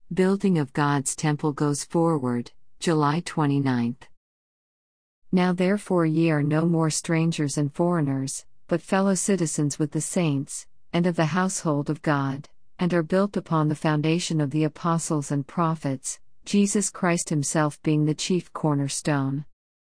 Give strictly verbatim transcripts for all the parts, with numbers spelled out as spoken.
Building of God's temple goes forward, July twenty-ninth. Now therefore ye are no more strangers and foreigners, but fellow citizens with the saints, and of the household of God, and are built upon the foundation of the apostles and prophets, Jesus Christ himself being the chief cornerstone.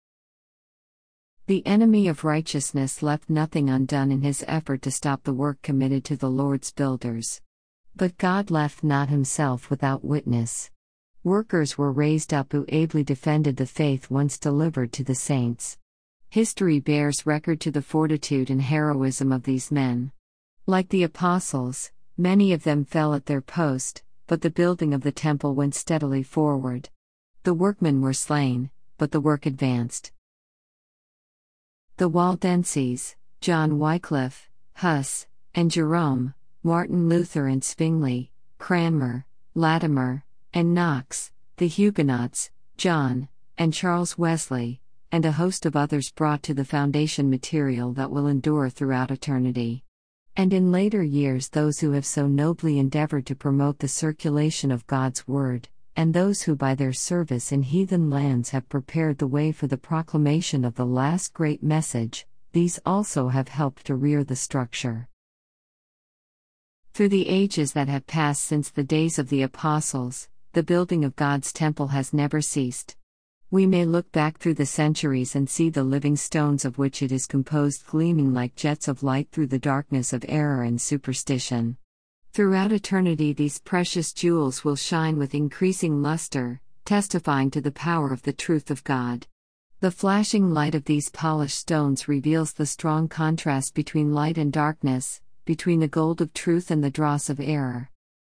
The enemy of righteousness left nothing undone in his effort to stop the work committed to the Lord's builders. But God left not himself without witness. Workers were raised up who ably defended the faith once delivered to the saints. History bears record to the fortitude and heroism of these men. Like the apostles, many of them fell at their post, but the building of the temple went steadily forward. The workmen were slain, but the work advanced. The Waldenses, John Wycliffe, Huss, and Jerome, Martin Luther and Zwingli, Cranmer, Latimer, and Knox, the Huguenots, John, and Charles Wesley, and a host of others brought to the foundation material that will endure throughout eternity. And in later years those who have so nobly endeavored to promote the circulation of God's Word, and those who by their service in heathen lands have prepared the way for the proclamation of the last great message, these also have helped to rear the structure. Through the ages that have passed since the days of the apostles, the building of God's temple has never ceased. We may look back through the centuries and see the living stones of which it is composed gleaming like jets of light through the darkness of error and superstition. Throughout eternity these precious jewels will shine with increasing luster, testifying to the power of the truth of God. The flashing light of these polished stones reveals the strong contrast between light and darkness, between the gold of truth and the dross of error.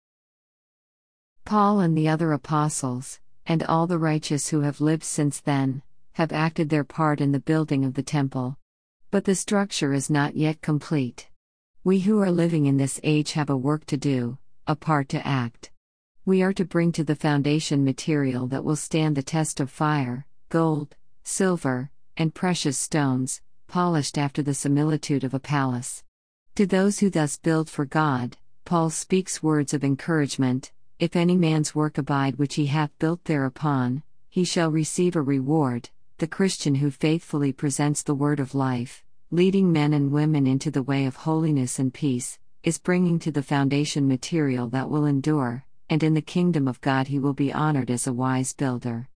Paul and the other apostles, and all the righteous who have lived since then, have acted their part in the building of the temple. But the structure is not yet complete. We who are living in this age have a work to do, a part to act. We are to bring to the foundation material that will stand the test of fire, gold, silver, and precious stones, polished after the similitude of a palace. To those who thus build for God, Paul speaks words of encouragement: if any man's work abide which he hath built thereupon, he shall receive a reward. The Christian who faithfully presents the word of life, leading men and women into the way of holiness and peace, is bringing to the foundation material that will endure, and in the kingdom of God he will be honored as a wise builder.